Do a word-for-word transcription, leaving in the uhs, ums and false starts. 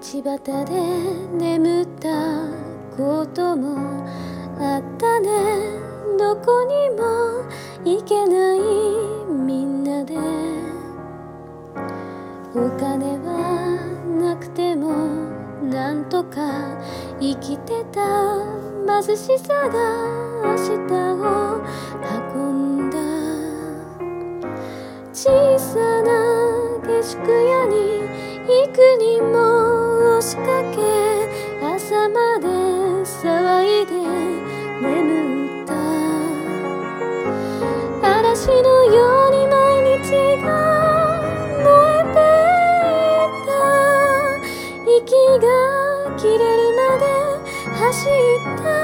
端で眠ったこともあったね。どこにも行けないみんなで、お金はなくてもなんとか生きてた。貧しさが明日を運んだ。小さな下宿屋に幾人も押しかけ、朝まで騒いで眠った。嵐のように毎日が燃えていた。息が切れるまで走った。